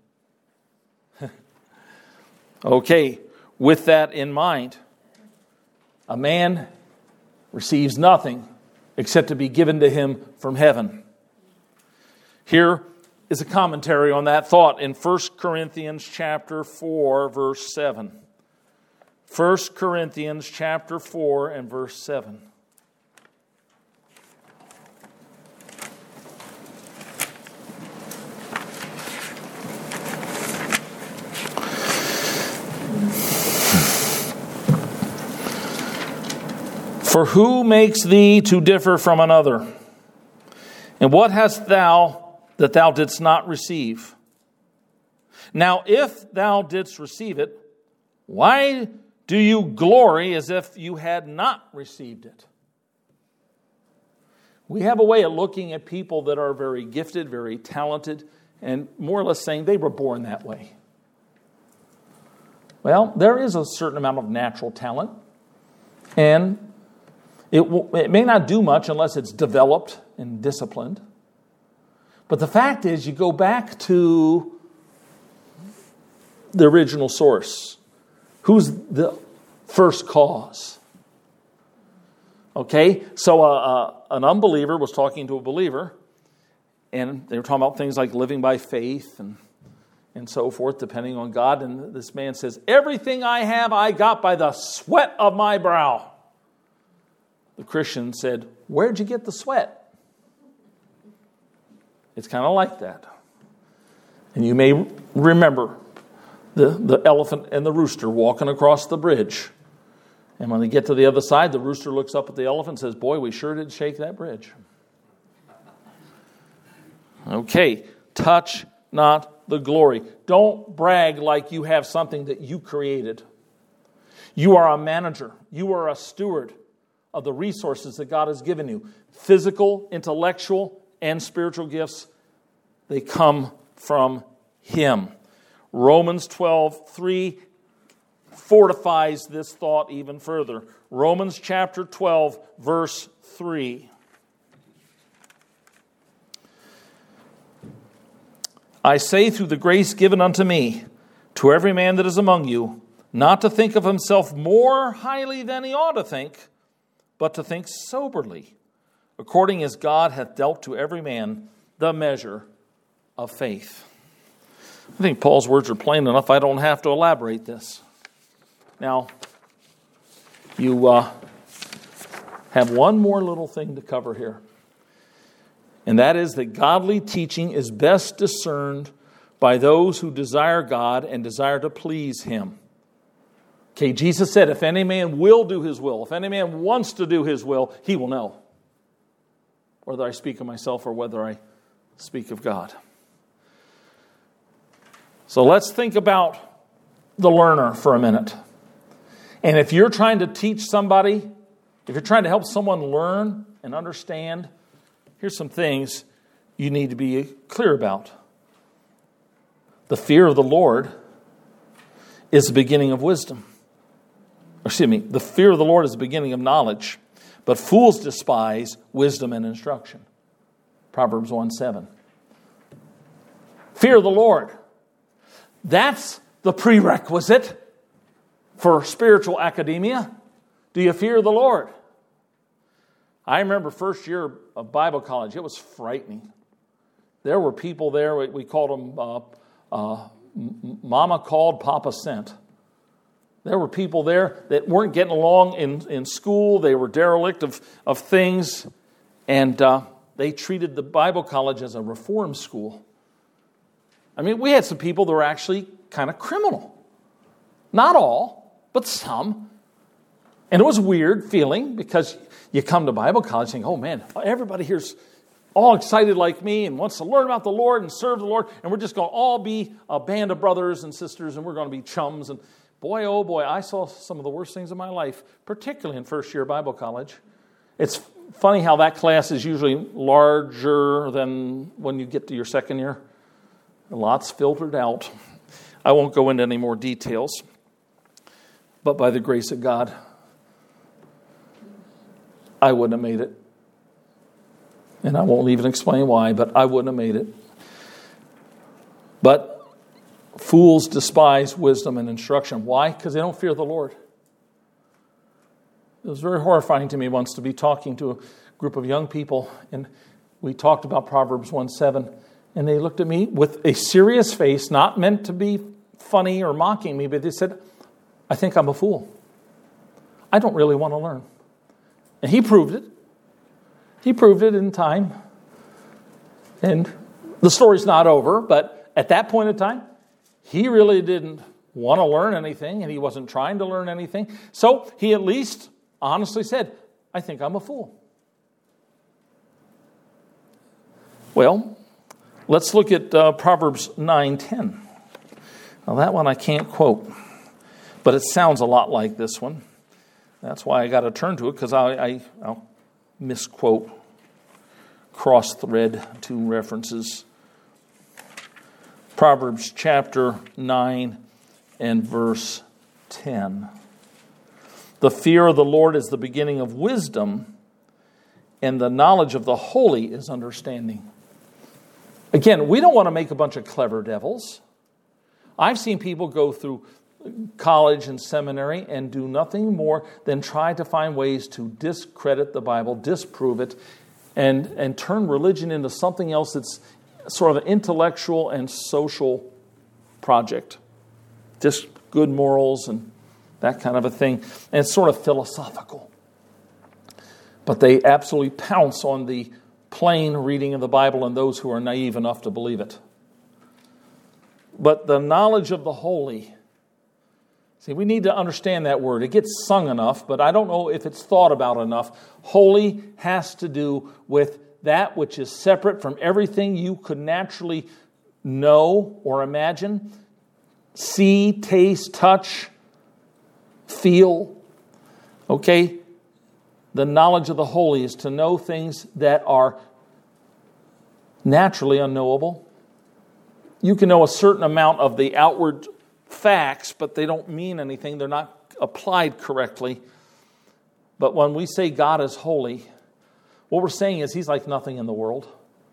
Okay, with that in mind, a man receives nothing except to be given to him from heaven. Here is a commentary on that thought in 1 Corinthians chapter 4, verse 7. 1 Corinthians chapter 4 and verse 7. For who makes thee to differ from another? And what hast thou that thou didst not receive? Now, if thou didst receive it, why do you glory as if you had not received it? We have a way of looking at people that are very gifted, very talented, and more or less saying they were born that way. Well, there is a certain amount of natural talent, and it may not do much unless it's developed and disciplined. But the fact is, you go back to the original source. Who's the first cause? Okay, so an unbeliever was talking to a believer, and they were talking about things like living by faith and so forth, depending on God. And this man says, everything I have, I got by the sweat of my brow. The Christian said, where'd you get the sweat? It's kind of like that. And you may remember the elephant and the rooster walking across the bridge. And when they get to the other side, the rooster looks up at the elephant and says, boy, we sure did shake that bridge. Okay, touch not the glory. Don't brag like you have something that you created. You are a manager. You are a steward of the resources that God has given you. Physical, intellectual, and spiritual gifts, they come from Him. Romans 12:3 fortifies this thought even further. Romans chapter 12, verse 3. I say through the grace given unto me, to every man that is among you, not to think of himself more highly than he ought to think, but to think soberly, according as God hath dealt to every man the measure of faith. I think Paul's words are plain enough. I don't have to elaborate this. Now, you have one more little thing to cover here. And that is that godly teaching is best discerned by those who desire God and desire to please Him. Okay, Jesus said, if any man will do His will, if any man wants to do His will, he will know whether I speak of myself or whether I speak of God. So let's think about the learner for a minute. And if you're trying to teach somebody, if you're trying to help someone learn and understand, here's some things you need to be clear about. The fear of the Lord is the beginning of wisdom. The fear of the Lord is the beginning of knowledge, but fools despise wisdom and instruction. Proverbs 1:7. Fear of the Lord. That's the prerequisite for spiritual academia. Do you fear the Lord? I remember first year of Bible college, it was frightening. There were people there, we called them Mama called, Papa sent. There were people there that weren't getting along in school. They were derelict of things. And they treated the Bible college as a reform school. I mean, we had some people that were actually kind of criminal. Not all, but some. And it was a weird feeling because you come to Bible college thinking, oh man, everybody here's all excited like me and wants to learn about the Lord and serve the Lord. And we're just going to all be a band of brothers and sisters and we're going to be chums. And boy, oh boy, I saw some of the worst things in my life, particularly in first year Bible college. It's funny how that class is usually larger than when you get to your second year. Lots filtered out. I won't go into any more details. But by the grace of God, I wouldn't have made it. And I won't even explain why, but I wouldn't have made it. But fools despise wisdom and instruction. Why? Because they don't fear the Lord. It was very horrifying to me once to be talking to a group of young people, and we talked about Proverbs 1:7, and they looked at me with a serious face, not meant to be funny or mocking me, but they said, I think I'm a fool. I don't really want to learn. And he proved it. He proved it in time. And the story's not over, but at that point in time, he really didn't want to learn anything, and he wasn't trying to learn anything. So he at least honestly said, I think I'm a fool. Well, let's look at Proverbs 9:10. Now that one I can't quote, but it sounds a lot like this one. That's why I got to turn to it, because I'll misquote, cross-thread two references. Proverbs chapter 9 and verse 10. The fear of the Lord is the beginning of wisdom, and the knowledge of the holy is understanding. Again, we don't want to make a bunch of clever devils. I've seen people go through college and seminary and do nothing more than try to find ways to discredit the Bible, disprove it, and turn religion into something else that's sort of an intellectual and social project. Just good morals and that kind of a thing. And it's sort of philosophical. But they absolutely pounce on the plain reading of the Bible and those who are naive enough to believe it. But the knowledge of the holy. See, we need to understand that word. It gets sung enough, but I don't know if it's thought about enough. Holy has to do with that which is separate from everything you could naturally know or imagine, see, taste, touch, feel. Okay? The knowledge of the holy is to know things that are naturally unknowable. You can know a certain amount of the outward facts, but they don't mean anything. They're not applied correctly. But when we say God is holy, what we're saying is He's like nothing in the world.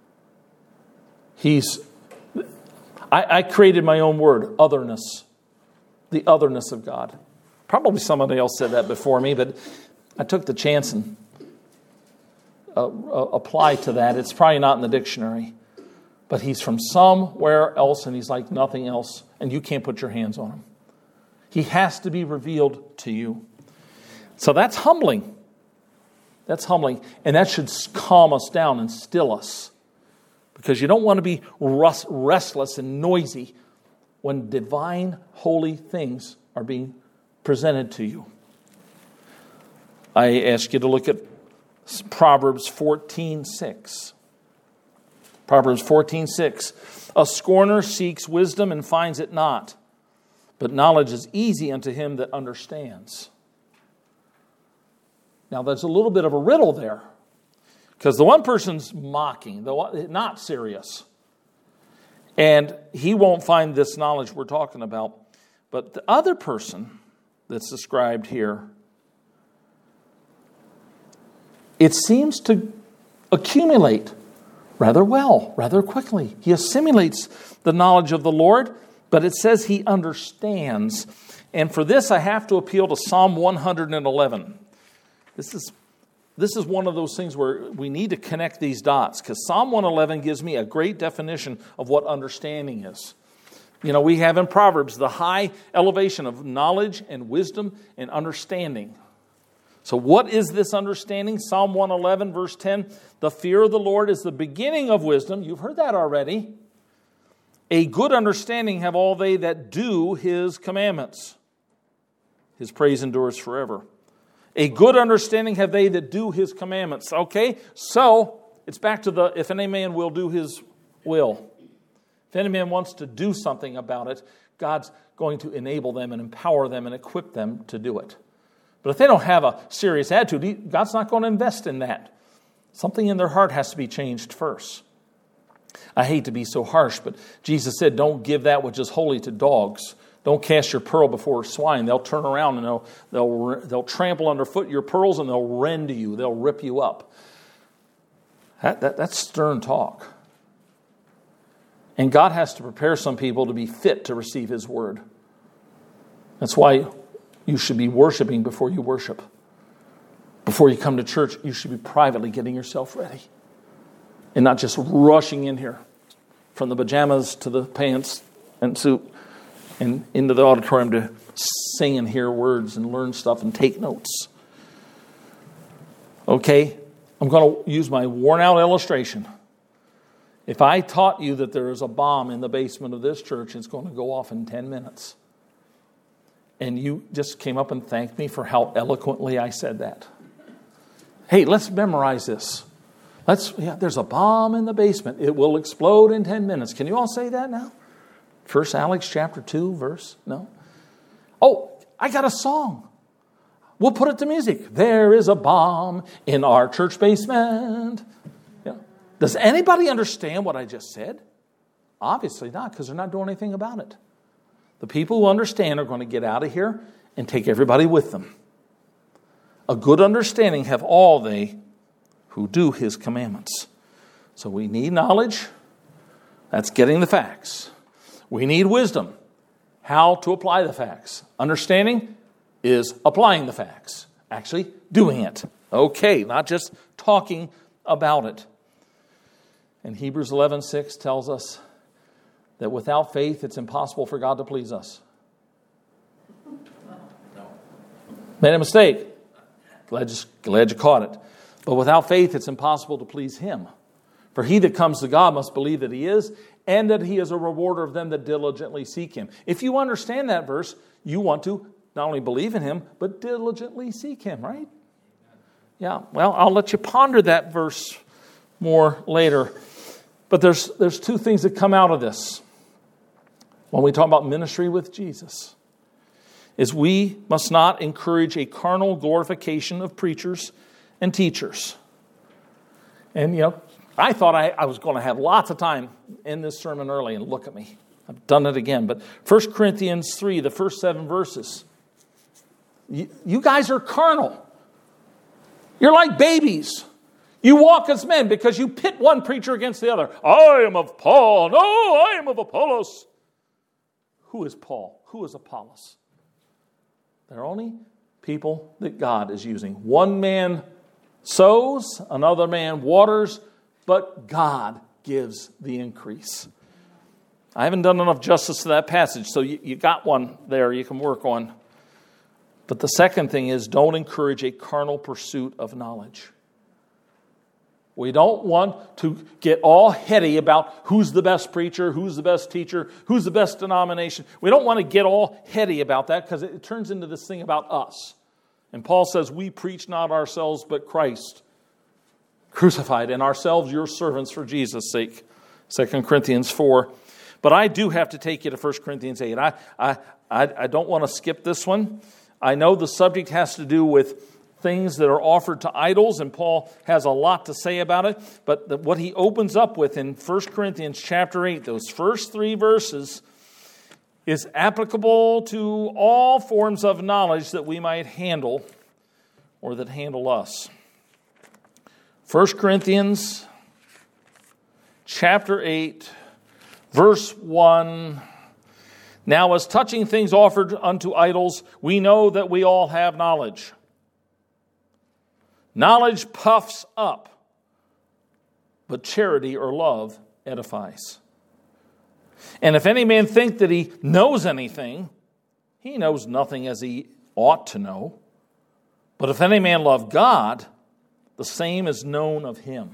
I created my own word, otherness. The otherness of God. Probably somebody else said that before me, but I took the chance and applied to that. It's probably not in the dictionary. But He's from somewhere else, and He's like nothing else, and you can't put your hands on Him. He has to be revealed to you. So that's humbling. That's humbling. And that should calm us down and still us. Because you don't want to be restless and noisy when divine, holy things are being presented to you. I ask you to look at Proverbs 14:6. Proverbs 14:6. A scorner seeks wisdom and finds it not, but knowledge is easy unto him that understands. Now there's a little bit of a riddle there, because the one person's mocking, not serious, and he won't find this knowledge we're talking about. But the other person that's described here, it seems to accumulate rather well, rather quickly. He assimilates the knowledge of the Lord, but it says he understands. And for this, I have to appeal to Psalm 111. This is one of those things where we need to connect these dots, because Psalm 111 gives me a great definition of what understanding is. You know, we have in Proverbs the high elevation of knowledge and wisdom and understanding. So what is this understanding? Psalm 111, verse 10, the fear of the Lord is the beginning of wisdom. You've heard that already. A good understanding have all they that do His commandments. His praise endures forever. A good understanding have they that do His commandments. Okay, so it's back to if any man will do His will. If any man wants to do something about it, God's going to enable them and empower them and equip them to do it. But if they don't have a serious attitude, God's not going to invest in that. Something in their heart has to be changed first. I hate to be so harsh, but Jesus said, don't give that which is holy to dogs. Don't cast your pearl before swine. They'll turn around and they'll trample underfoot your pearls, and they'll rend you. They'll rip you up. That's stern talk. And God has to prepare some people to be fit to receive His word. That's why you should be worshiping before you worship. Before you come to church, you should be privately getting yourself ready. And not just rushing in here from the pajamas to the pants and suit and into the auditorium to sing and hear words and learn stuff and take notes. Okay, I'm going to use my worn-out illustration. If I taught you that there is a bomb in the basement of this church, it's going to go off in 10 minutes. And you just came up and thanked me for how eloquently I said that. Hey, let's memorize this. There's a bomb in the basement. It will explode in 10 minutes. Can you all say that now? 1 Alex chapter 2 verse? No? Oh, I got a song. We'll put it to music. There is a bomb in our church basement. Yeah. Does anybody understand what I just said? Obviously not, because they're not doing anything about it. The people who understand are going to get out of here and take everybody with them. A good understanding have all they who do his commandments. So we need knowledge. That's getting the facts. We need wisdom. How to apply the facts. Understanding is applying the facts. Actually doing it. Okay, not just talking about it. And Hebrews 11:6 tells us that without faith it's impossible for God to please us. Made a mistake. Glad you caught it. But without faith, it's impossible to please him. For he that comes to God must believe that he is, and that he is a rewarder of them that diligently seek him. If you understand that verse, you want to not only believe in him, but diligently seek him, right? Yeah, well, I'll let you ponder that verse more later. But there's two things that come out of this when we talk about ministry with Jesus. Is we must not encourage a carnal glorification of preachers and teachers. And, I thought I was going to have lots of time in this sermon early, and look at me. I've done it again. But 1 Corinthians 3, the first 7 verses. You guys are carnal. You're like babies. You walk as men because you pit one preacher against the other. I am of Paul. No, I am of Apollos. Who is Paul? Who is Apollos? They're only people that God is using. One man sows, another man waters, but God gives the increase. I haven't done enough justice to that passage, so you got one there you can work on. But the second thing is, don't encourage a carnal pursuit of knowledge. We don't want to get all heady about who's the best preacher, who's the best teacher, who's the best denomination. We don't want to get all heady about that because it turns into this thing about us. And Paul says, we preach not ourselves but Christ crucified, and ourselves your servants for Jesus' sake. 2 Corinthians 4. But I do have to take you to 1 Corinthians 8. I don't want to skip this one. I know the subject has to do with things that are offered to idols, and Paul has a lot to say about it. But what he opens up with in 1 Corinthians chapter 8, those first 3 verses, is applicable to all forms of knowledge that we might handle or that handle us. 1 Corinthians chapter 8, verse 1. Now, as touching things offered unto idols, we know that we all have knowledge. Knowledge puffs up, but charity or love edifies. And if any man think that he knows anything, he knows nothing as he ought to know. But if any man love God, the same is known of him.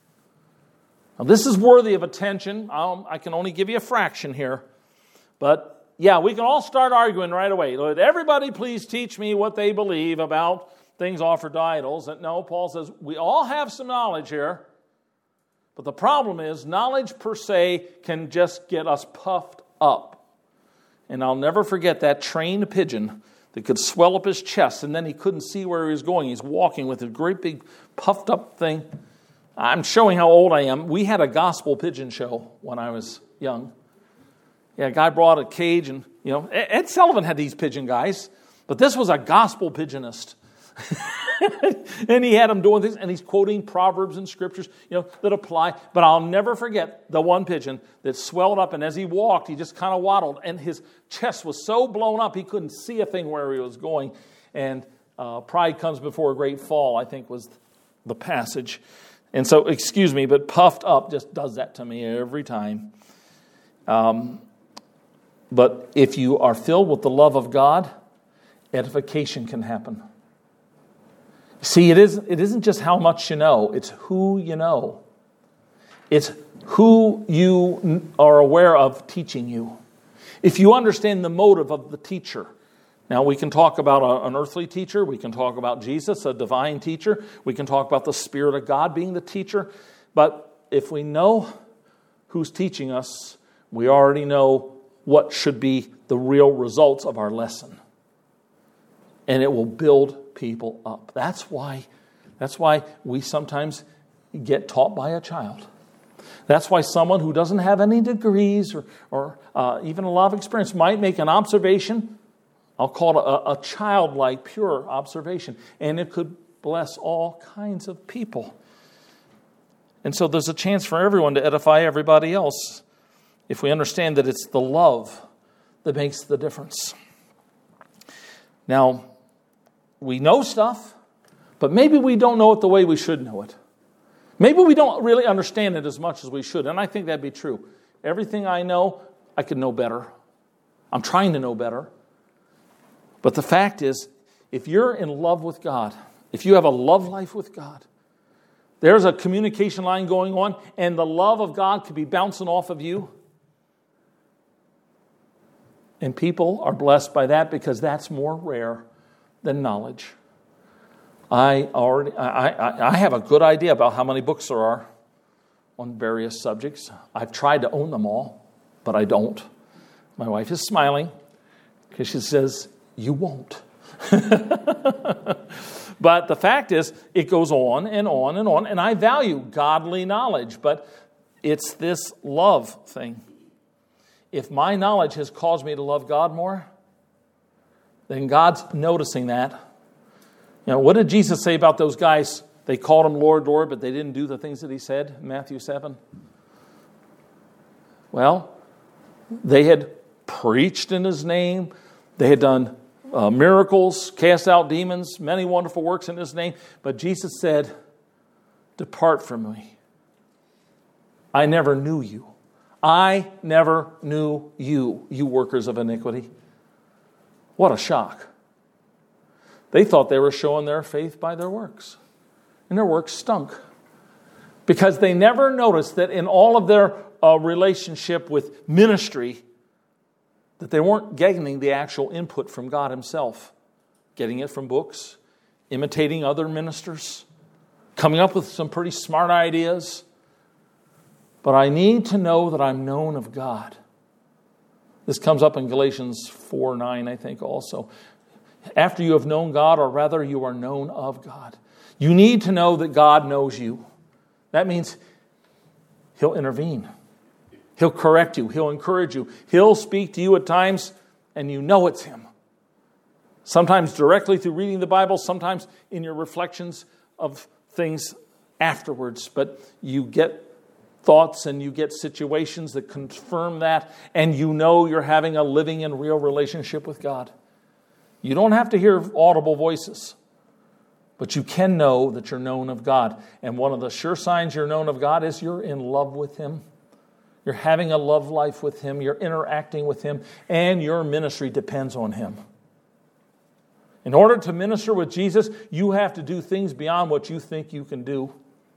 Now, this is worthy of attention. I can only give you a fraction here. But, yeah, we can all start arguing right away. Let everybody please teach me what they believe about things offered to idols. And no, Paul says we all have some knowledge here. But the problem is knowledge per se can just get us puffed up. And I'll never forget that trained pigeon that could swell up his chest and then he couldn't see where he was going. He's walking with a great big puffed up thing. I'm showing how old I am. We had a gospel pigeon show when I was young. Yeah, a guy brought a cage and, Ed Sullivan had these pigeon guys, but this was a gospel pigeonist. And he had him doing things, and he's quoting proverbs and scriptures, that apply. But I'll never forget the one pigeon that swelled up, and as he walked, he just kind of waddled, and his chest was so blown up he couldn't see a thing where he was going. And pride comes before a great fall, I think was the passage. And so, excuse me, but puffed up just does that to me every time. But if you are filled with the love of God, edification can happen. See, it isn't just how much you know, it's who you know. It's who you are aware of teaching you. If you understand the motive of the teacher, Now, we can talk about an earthly teacher. We can talk about Jesus, a divine teacher. We can talk about the Spirit of God being the teacher. But if we know who's teaching us, we already know what should be the real results of our lesson. And it will build people up. That's why we sometimes get taught by a child. That's why someone who doesn't have any degrees or even a lot of experience might make an observation. I'll call it a childlike, pure observation. And it could bless all kinds of people. And so there's a chance for everyone to edify everybody else if we understand that it's the love that makes the difference. Now, we know stuff, but maybe we don't know it the way we should know it. Maybe we don't really understand it as much as we should, and I think that'd be true. Everything I know, I could know better. I'm trying to know better. But the fact is, if you're in love with God, if you have a love life with God, there's a communication line going on, and the love of God could be bouncing off of you. And people are blessed by that because that's more rare than knowledge. I have a good idea about how many books there are on various subjects. I've tried to own them all, but I don't. My wife is smiling because she says, "You won't." But the fact is, it goes on and on and on, and I value godly knowledge, but it's this love thing. If my knowledge has caused me to love God more, then God's noticing that. You know, what did Jesus say about those guys? They called him Lord, Lord, but they didn't do the things that he said in Matthew 7. Well, they had preached in his name. They had done miracles, cast out demons, many wonderful works in his name. But Jesus said, "Depart from me. I never knew you. I never knew you, you workers of iniquity." What a shock. They thought they were showing their faith by their works. And their works stunk. Because they never noticed that in all of their relationship with ministry, that they weren't getting the actual input from God himself. Getting it from books, imitating other ministers, coming up with some pretty smart ideas. But I need to know that I'm known of God. This comes up in Galatians 4:9, I think, also. After you have known God, or rather you are known of God. You need to know that God knows you. That means he'll intervene. He'll correct you. He'll encourage you. He'll speak to you at times, and you know it's him. Sometimes directly through reading the Bible, sometimes in your reflections of things afterwards. But you get thoughts and you get situations that confirm that, and you know you're having a living and real relationship with God. You don't have to hear audible voices, but you can know that you're known of God. And one of the sure signs you're known of God is you're in love with him. You're having a love life with him. You're interacting with him, and your ministry depends on him. In order to minister with Jesus, you have to do things beyond what you think you can do.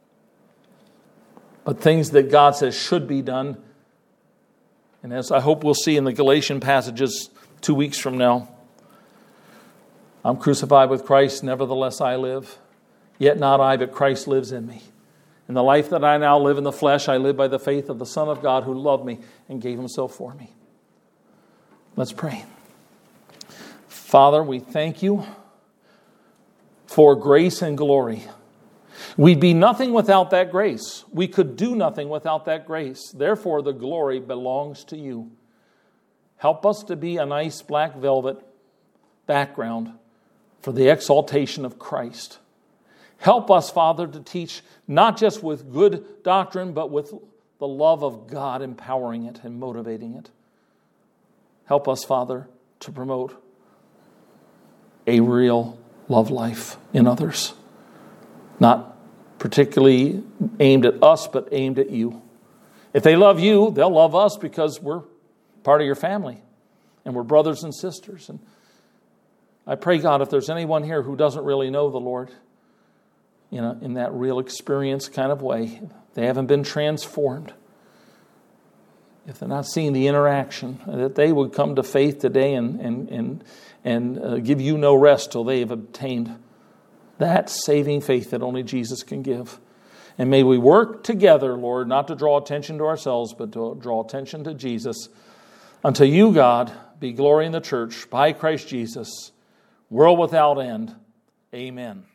But things that God says should be done. And as I hope we'll see in the Galatian passages 2 weeks from now, I'm crucified with Christ, nevertheless I live. Yet not I, but Christ lives in me. In the life that I now live in the flesh, I live by the faith of the Son of God who loved me and gave himself for me. Let's pray. Father, we thank you for grace and glory. We'd be nothing without that grace. We could do nothing without that grace. Therefore, the glory belongs to you. Help us to be a nice black velvet background for the exaltation of Christ. Help us, Father, to teach not just with good doctrine, but with the love of God empowering it and motivating it. Help us, Father, to promote a real love life in others. Not particularly aimed at us, but aimed at you. If they love you, they'll love us because we're part of your family. And we're brothers and sisters. And I pray, God, if there's anyone here who doesn't really know the Lord, in that real experience kind of way, they haven't been transformed, if they're not seeing the interaction, that they would come to faith today and give you no rest till they have obtained that saving faith that only Jesus can give. And may we work together, Lord, not to draw attention to ourselves, but to draw attention to Jesus. Unto you, God, be glory in the church by Christ Jesus, world without end. Amen.